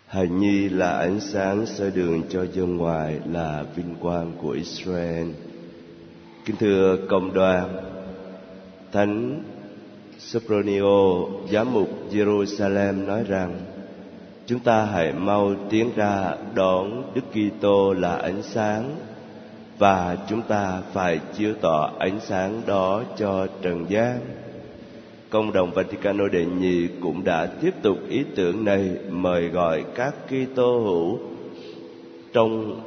Hài Nhi là ánh sáng soi đường cho dân ngoài, là vinh quang của Israel. Kính thưa cộng đoàn, Thánh Sopronio, giám mục Jerusalem nói rằng: chúng ta hãy mau tiến ra đón Đức Kitô là ánh sáng, và chúng ta phải chiếu tỏ ánh sáng đó cho trần gian. Công đồng Vaticano đệ nhị cũng đã tiếp tục ý tưởng này, mời gọi các Kitô hữu trong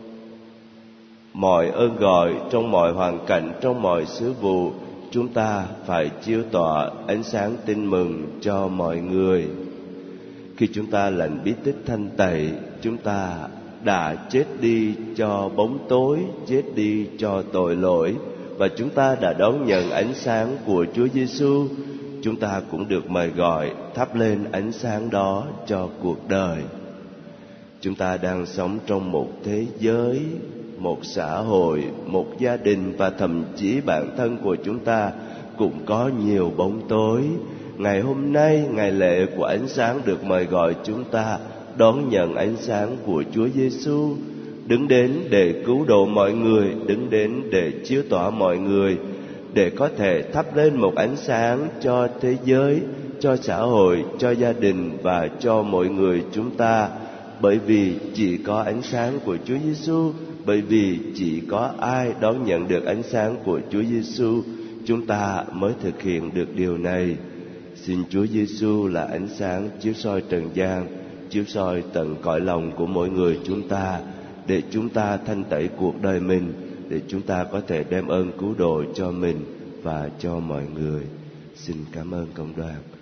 mọi ơn gọi, trong mọi hoàn cảnh, trong mọi sứ vụ, chúng ta phải chiếu tỏa ánh sáng tin mừng cho mọi người. Khi chúng ta lãnh bí tích thanh tẩy, chúng ta đã chết đi cho bóng tối, chết đi cho tội lỗi, và chúng ta đã đón nhận ánh sáng của Chúa Giêsu. Chúng ta cũng được mời gọi thắp lên ánh sáng đó cho cuộc đời. Chúng ta đang sống trong một thế giới, một xã hội, một gia đình, và thậm chí bản thân của chúng ta cũng có nhiều bóng tối. Ngày hôm nay, ngày lễ của ánh sáng được mời gọi chúng ta đón nhận ánh sáng của Chúa Giêsu, đứng đến để cứu độ mọi người, đứng đến để chiếu tỏa mọi người, để có thể thắp lên một ánh sáng cho thế giới, cho xã hội, cho gia đình và cho mọi người chúng ta. Bởi vì chỉ có ánh sáng của Chúa Giêsu, bởi vì chỉ có ai đón nhận được ánh sáng của Chúa Giêsu, chúng ta mới thực hiện được điều này. Xin Chúa Giêsu là ánh sáng chiếu soi trần gian, chiếu soi tận cõi lòng của mỗi người chúng ta, để chúng ta thanh tẩy cuộc đời mình, để chúng ta có thể đem ơn cứu độ cho mình và cho mọi người. Xin cảm ơn cộng đoàn.